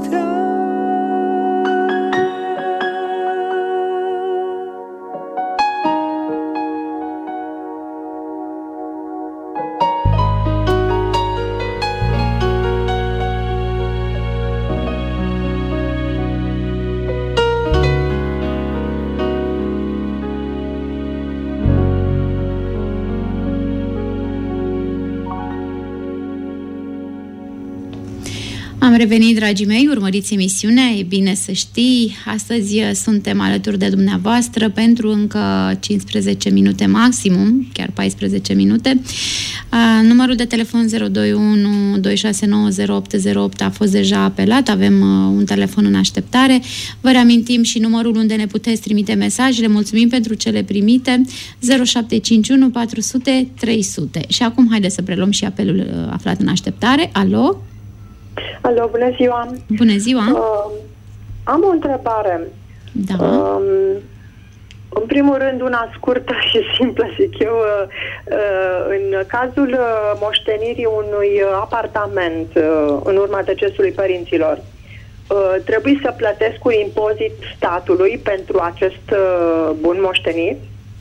Am revenit, dragii mei, urmăriți emisiunea, e bine să știi. Astăzi suntem alături de dumneavoastră pentru încă cincisprezece minute maximum, chiar paisprezece minute. Numărul de telefon zero doi unu doi șase nouă zero opt zero opt a fost deja apelat, avem un telefon în așteptare. Vă reamintim și numărul unde ne puteți trimite mesajele, mulțumim pentru cele primite, zero șapte cinci unu patru zero zero trei zero zero. Și acum haideți să preluăm și apelul aflat în așteptare. Alo? Alo, bună ziua! Bună ziua! Uh, am o întrebare. Da. Uh, în primul rând, una scurtă și simplă, zic eu. Uh, uh, în cazul uh, moștenirii unui apartament uh, în urma decesului părinților, uh, trebuie să plătesc un impozit statului pentru acest uh, bun moștenit?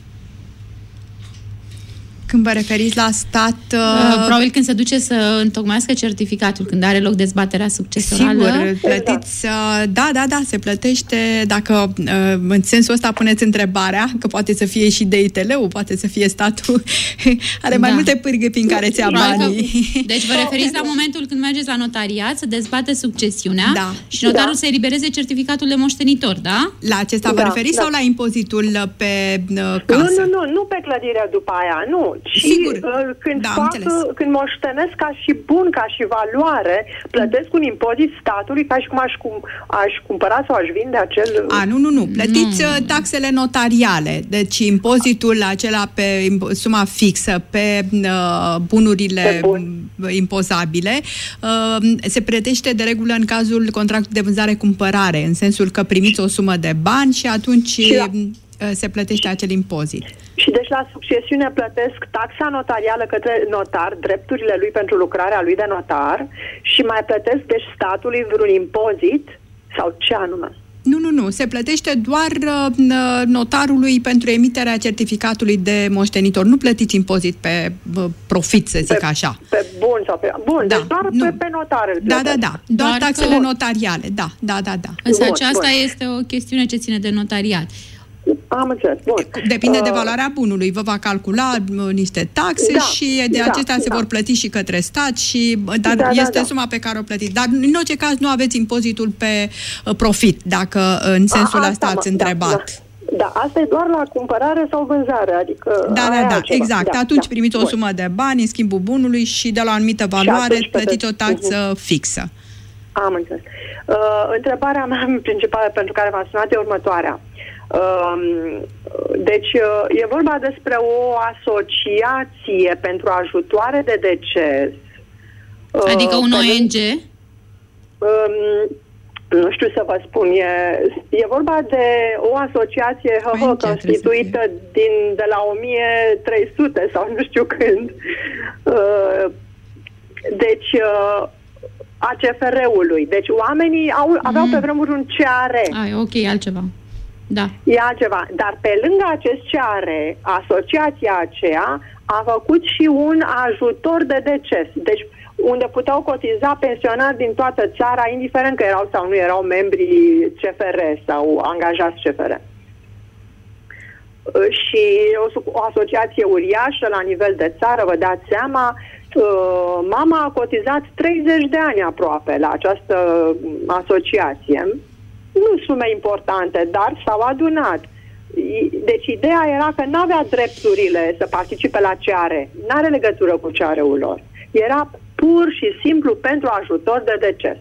Când vă referiți la stat... Uh, Probabil când se duce să întocmească certificatul, când are loc dezbaterea succesorală. Sigur, plătiți... Uh, da, da, da, se plătește, dacă uh, în sensul ăsta puneți întrebarea, că poate să fie și D I T L-ul, poate să fie statul, are mai da. multe pârghi prin care ți-a banii. Că, deci vă referiți la momentul când mergeți la notariat să dezbate succesiunea da. și notarul da. să elibereze certificatul de moștenitor, da? La acesta vă da, referiți da. sau la impozitul pe uh, casă? Nu, nu, nu, nu pe clădirea după aia, nu. Și Sigur. Când, da, fac, când moștenesc ca și bun, ca și valoare, plătesc un impozit statului ca și cum aș, cum, aș cumpăra sau aș vinde acel... A, nu, nu, nu. Plătiți nu. taxele notariale. Deci impozitul acela pe suma fixă, pe uh, bunurile pe bun. impozabile, uh, se plătește de regulă în cazul contractului de vânzare-cumpărare, în sensul că primiți o sumă de bani și atunci și la... se plătește acel impozit. Și deci la succesiune plătesc taxa notarială către notar, drepturile lui pentru lucrarea lui de notar și mai plătesc deci statului vreun impozit sau ce anume? Nu, nu, nu. Se plătește doar uh, notarului pentru emiterea certificatului de moștenitor. Nu plătiți impozit pe uh, profit, să zic pe, așa. Pe bun sau pe... Bun, da, deci doar nu. pe, pe notare. Da, da, da. Doar, doar taxele că... notariale. Da, da, da, da. Însă bun, aceasta bun. este o chestiune ce ține de notariat. Am înțeles, bun. Depinde uh, de valoarea bunului. Vă va calcula uh, niște taxe da, și de da, acestea se da. vor plăti și către stat, și, dar da, este da, da. suma pe care o plătiți. Dar în orice caz nu aveți impozitul pe uh, profit, dacă în sensul A, ăsta ați mă, întrebat. Da, da. Da, asta e doar la cumpărare sau vânzare, adică... Da, da, da, altceva. exact. Da, atunci da. primiți o Bun. sumă de bani în schimbul bunului și de la o anumită valoare plătiți o taxă uh-huh. fixă. Am înțeles. Uh, întrebarea mea principală pentru care v-am sunat e următoarea. Uh, deci, uh, e vorba despre o asociație pentru ajutoare de deces. Uh, Adică un O N G? Um, nu știu să vă spun, e, e vorba de o asociație hă, hă, constituită din, de la o mie trei sute sau nu știu când. Uh, deci, uh, A C F R-ului. Deci oamenii au, aveau mm. pe vremuri un C A R. Ai, ok, altceva. Da. E altceva. Dar pe lângă acest C A R, asociația aceea a făcut și un ajutor de deces. Deci unde puteau cotiza pensionari din toată țara, indiferent că erau sau nu erau membri C F R sau angajați C F R. Și o, o asociație uriașă la nivel de țară, vă dați seama, mama a cotizat treizeci de ani aproape la această asociație. Nu sume importante, dar s-au adunat. Deci ideea era că n-avea drepturile să participe la C A R. N-are legătură cu C A R-ul lor. Era pur și simplu pentru ajutor de deces.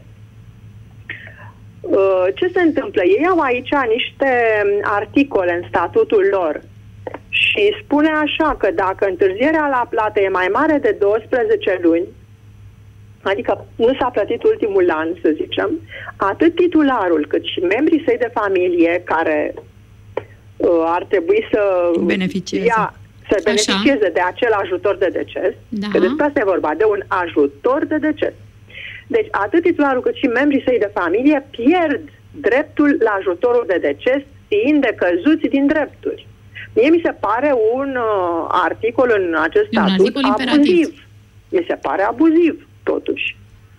Ce se întâmplă? Ei au aici niște articole în statutul lor și spune așa că dacă întârzierea la plată e mai mare de douăsprezece luni, adică nu s-a plătit ultimul an, să zicem, atât titularul cât și membrii săi de familie care uh, ar trebui să beneficieze, ia, să beneficieze de acel ajutor de deces, da. că despre asta e vorba, de un ajutor de deces. Deci atât titularul cât și membrii săi de familie pierd dreptul la ajutorul de deces, fiind decăzuți din drepturi. Mie mi se pare un uh, articol în acest statut abuziv. Mi se pare abuziv, totuși.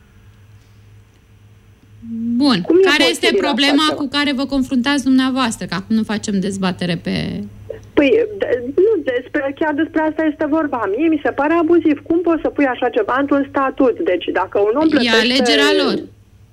Bun. Cum care este problema cu care vă confruntați dumneavoastră? Că acum nu facem dezbatere pe... Păi, de, nu, despre, chiar despre asta este vorba. Mie mi se pare abuziv. Cum poți să pui așa ceva într-un statut? Deci, dacă un om plătește... E alegerea lor.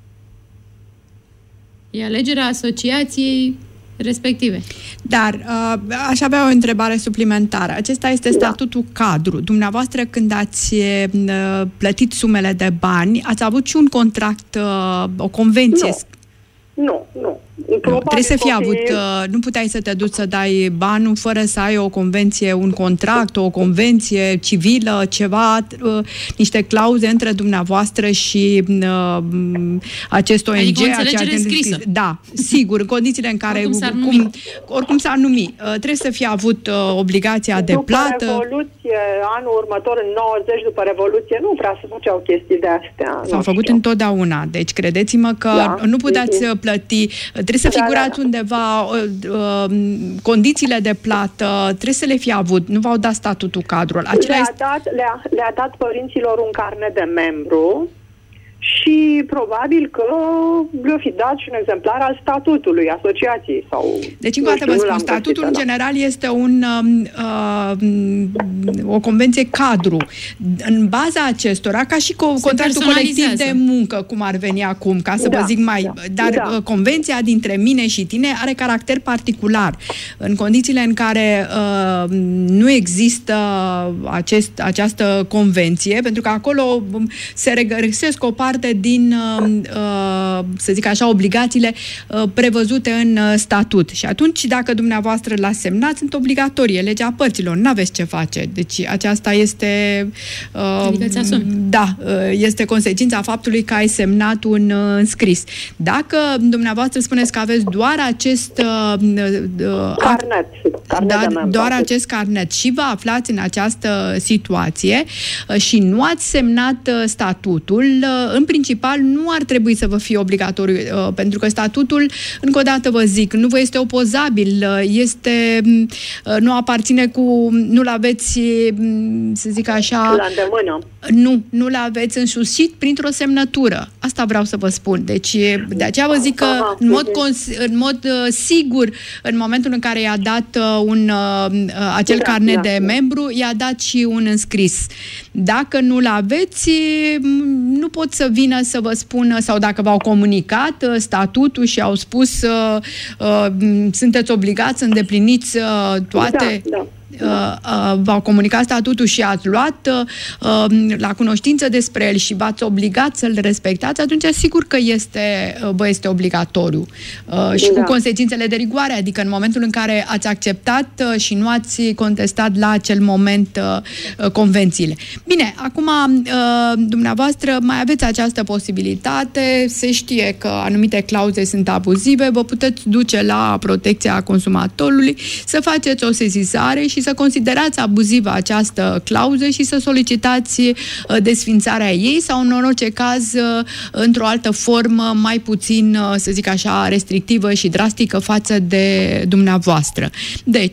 E alegerea asociației respective. Dar uh, aș avea o întrebare suplimentară. Acesta este statutul da. cadru. Dumneavoastră, când ați uh, plătit sumele de bani, ați avut și un contract, uh, o convenție? Nu, nu, nu. Nu, trebuie să fie avut, uh, nu puteai să te duci să dai banul fără să ai o convenție, un contract, o convenție civilă, ceva, uh, niște clauze între dumneavoastră și uh, acest O N G. Adică o înțelegere scrisă. Da, sigur, în condițiile în care oricum s-ar numi, cum, oricum s-ar numi uh, trebuie să fie avut uh, obligația de după plată. După Revoluție, anul următor, în nouăzeci, după Revoluție, nu prea se făceau chestii de astea. S-au făcut știu. întotdeauna, deci credeți-mă că da, nu puteți e, plăti. Trebuie să figurați da, da. undeva uh, uh, condițiile de plată, trebuie să le fi avut. Nu v-au dat statutul cadru. Le-a, este... dat, le-a, le-a dat părinților un carnet de membru și probabil că le-o fi dat și un exemplar al statutului asociației. Sau, deci, încă o dată vă spun, statutul în general este un, uh, o convenție cadru. În baza acestora, ca și co- contractul colectiv de muncă, cum ar veni acum, ca să da, vă zic mai... Da, dar da. convenția dintre mine și tine are caracter particular. În condițiile în care uh, nu există acest, această convenție, pentru că acolo se regăsesc o parte din, să zic așa, obligațiile prevăzute în statut. Și atunci, dacă dumneavoastră l-ați semnat, sunt obligatorie, legea părților. N-aveți ce face. Deci aceasta este... Adică ți asumi. Da, este consecința faptului că ai semnat un înscris. Dacă dumneavoastră spuneți că aveți doar acest carnet, carnet da, de doar acest carnet și vă aflați în această situație și nu ați semnat statutul, în principal nu ar trebui să vă fie obligatoriu, pentru că statutul, încă o dată vă zic, nu vă este opozabil, este, nu aparține cu, nu-l aveți, să zic așa... La îndemână. Nu, nu-l aveți însușit printr-o semnătură. Asta vreau să vă spun. Deci, de aceea vă zic că, Aha, în mod, cons- în mod uh, sigur, în momentul în care i-a dat uh, un, uh, acel da, carnet da, de da. membru, i-a dat și un înscris. Dacă nu-l aveți, nu pot să vină să vă spună, sau dacă v-au comunicat uh, statutul și au spus uh, uh, sunteți obligați să îndepliniți uh, toate... Da, da. Uh, uh, v-au comunicat statutul și ați luat uh, la cunoștință despre el și v-ați obligat să-l respectați, atunci sigur că este, vă este obligatoriu. Uh, și da. cu consecințele de rigoare, adică în momentul în care ați acceptat uh, și nu ați contestat la acel moment uh, convențiile. Bine, acum uh, dumneavoastră mai aveți această posibilitate, se știe că anumite clauze sunt abuzive, vă puteți duce la protecția consumatorului, să faceți o sesizare și să considerați abuzivă această clauză și să solicitați desfințarea ei sau, în orice caz, într-o altă formă mai puțin, să zic așa, restrictivă și drastică față de dumneavoastră. Deci,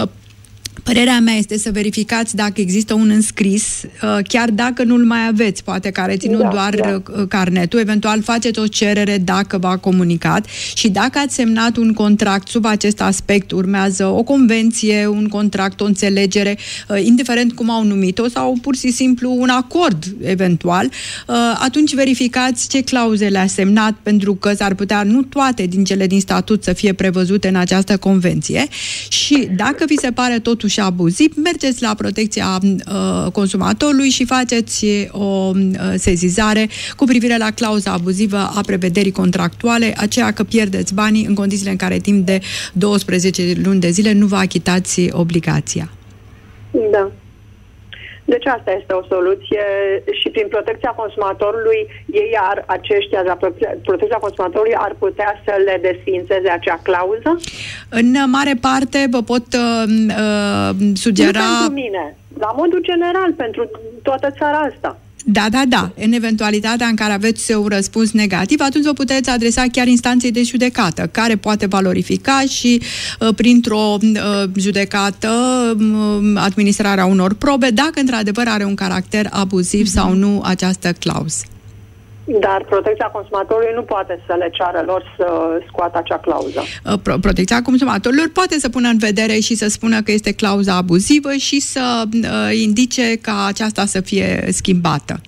părerea mea este să verificați dacă există un înscris, chiar dacă nu-l mai aveți, poate că are ținut da, doar da. carnetul, eventual faceți o cerere dacă v-a comunicat și dacă ați semnat un contract sub acest aspect, urmează o convenție, un contract, o înțelegere, indiferent cum au numit-o, sau pur și simplu un acord, eventual, atunci verificați ce clauze le-a semnat, pentru că s-ar putea nu toate din cele din statut să fie prevăzute în această convenție și dacă vi se pare totuși abuziv, mergeți la protecția uh, consumatorului și faceți o uh, sesizare cu privire la clauza abuzivă a prevederii contractuale, aceea că pierdeți banii în condițiile în care timp de douăsprezece luni de zile nu vă achitați obligația. Da. Deci asta este o soluție și prin protecția consumatorului, ei ar, aceștia, la protecția consumatorului ar putea să le desființeze acea clauză? În mare parte vă pot uh, uh, sugera... Nu pentru mine, la modul general, pentru toată țara asta. Da, da, da. În eventualitatea în care aveți un răspuns negativ, atunci vă puteți adresa chiar instanței de judecată, care poate valorifica și uh, printr-o uh, judecată uh, administrarea unor probe, dacă într-adevăr are un caracter abuziv mm-hmm. sau nu această clauză. Dar protecția consumatorului nu poate să le ceară lor să scoată acea clauză. Pro- protecția consumatorilor poate să pună în vedere și să spună că este clauza abuzivă și să uh, indice ca aceasta să fie schimbată.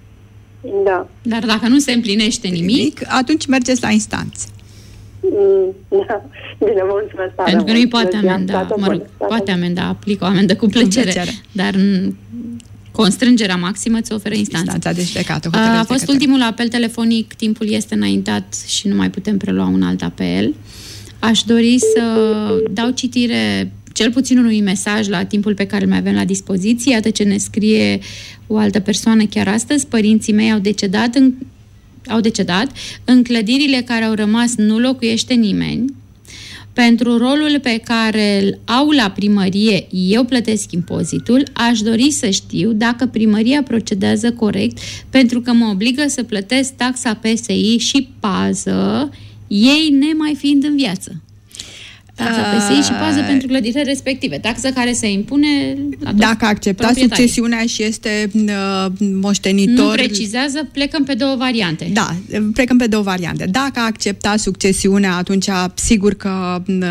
Da. Dar dacă nu se împlinește nimic, nimic atunci mergeți la instanță. Mm, da. Bine, vă mulțumesc. Pentru că nu îi poate amenda, mă rog, poate amenda, aplică o amendă cu plăcere, cu plăcere. Dar... constrângerea maximă ți oferă instanța. Instanța de judecată. A fost ultimul apel telefonic, timpul este înaintat și nu mai putem prelua un alt apel. Aș dori să dau citire cel puțin unui mesaj la timpul pe care îl mai avem la dispoziție. Iată ce ne scrie o altă persoană chiar astăzi. Părinții mei au decedat în, au decedat. În clădirile care au rămas nu locuiește nimeni. Pentru rolul pe care îl au la primărie, eu plătesc impozitul, aș dori să știu dacă primăria procedează corect, pentru că mă obligă să plătesc taxa P S I și pază, ei nemai fiind în viață. Taxa P S I și pază pentru clădirile respective. Taxa care se impune la dacă accepta succesiunea și este uh, moștenitor... Nu precizează, plecăm pe două variante. Da, plecăm pe două variante. Dacă accepta succesiunea, atunci sigur că uh,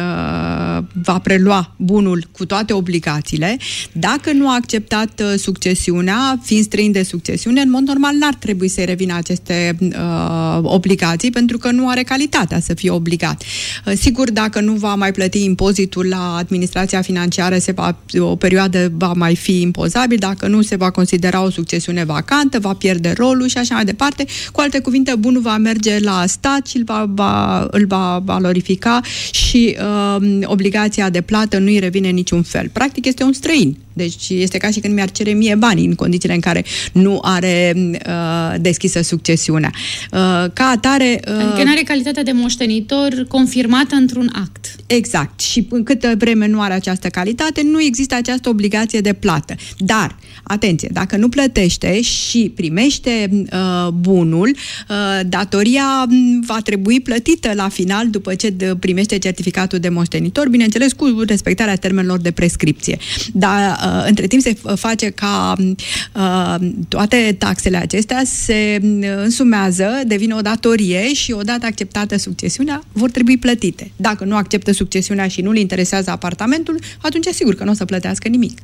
va prelua bunul cu toate obligațiile. Dacă nu a acceptat uh, succesiunea, fiind străin de succesiune, în mod normal n-ar trebui să-i revină aceste uh, obligații, pentru că nu are calitatea să fie obligat. Uh, sigur, dacă nu va mai plăti impozitul la administrația financiară, se va, o perioadă va mai fi impozabil, dacă nu se va considera o succesiune vacantă, va pierde rolul și așa mai departe. Cu alte cuvinte, bunul va merge la stat și îl va, va, îl va valorifica și uh, obligația de plată nu îi revine în niciun fel. Practic este un străin. Deci este ca și când mi-ar cere mie bani în condițiile în care nu are uh, deschisă succesiunea. Uh, ca atare... Uh, adică nu are calitatea de moștenitor confirmată într-un act. Exact. Și în câtă vreme nu are această calitate, nu există această obligație de plată. Dar, atenție, dacă nu plătește și primește uh, bunul, uh, datoria va trebui plătită la final după ce primește certificatul de moștenitor, bineînțeles cu respectarea termenelor de prescripție. Dar uh, între timp se face ca uh, toate taxele acestea se însumează, devine o datorie și odată acceptată succesiunea, vor trebui plătite. Dacă nu acceptă succesiunea și nu-l interesează apartamentul, atunci e sigur că nu o să plătească nimic.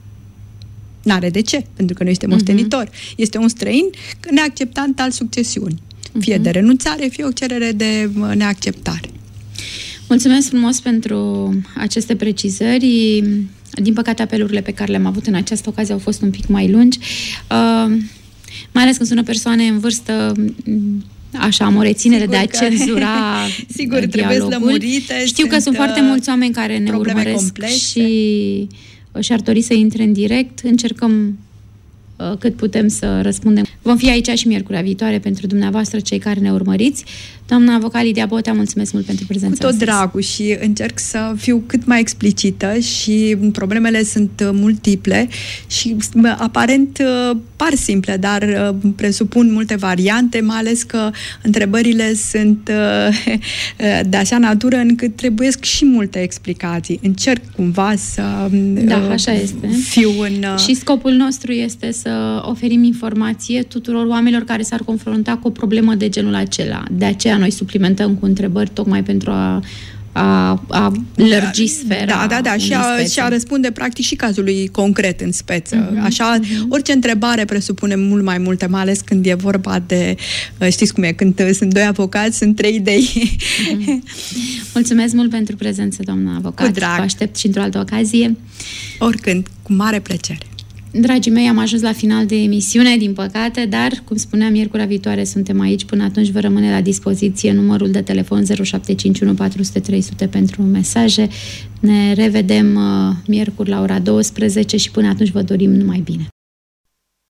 N-are de ce, pentru că nu este moștenitor. Uh-huh. Este un străin neacceptant al succesiunii. Fie uh-huh. de renunțare, fie o cerere de neacceptare. Mulțumesc frumos pentru aceste precizări. Din păcate, apelurile pe care le-am avut în această ocazie au fost un pic mai lungi. Uh, mai ales când sună persoane în vârstă... Așa, am o reținere sigur de a cenzura sigur, trebuie lămurite. Știu că sunt foarte mulți oameni care ne urmăresc complexe. Și și-ar dori să intre în direct. Încercăm uh, cât putem să răspundem. Vom fi aici și miercurea viitoare pentru dumneavoastră, cei care ne urmăriți. Doamna avocat Lidia Botea, mulțumesc mult pentru prezența Cu tot astăzi. Dragul și încerc să fiu cât mai explicită și problemele sunt multiple și aparent par simple, dar presupun multe variante, mai ales că întrebările sunt de așa natură încât trebuiesc și multe explicații. Încerc cumva să da, așa este. fiu în... Și scopul nostru este să oferim informație tuturor oamenilor care s-ar confrunta cu o problemă de genul acela. De aceea noi suplimentăm cu întrebări tocmai pentru a, a, a lărgi sfera. Da, da, da, și a, și a răspunde practic și cazului concret în speță. Uh-huh, Așa, uh-huh. orice întrebare presupune mult mai multe, mai ales când e vorba de, știți cum e, când sunt doi avocați, sunt trei idei. Uh-huh. Mulțumesc mult pentru prezență, doamna avocat. Cu drag. Vă aștept și într-o altă ocazie. Oricând, cu mare plăcere. Dragii mei, am ajuns la final de emisiune, din păcate, dar, cum spuneam, miercurea viitoare suntem aici. Până atunci vă rămâne la dispoziție numărul de telefon zero șapte cinci unu patru zero zero trei zero zero pentru mesaje. Ne revedem uh, miercuri la ora douăsprezece și până atunci vă dorim numai bine.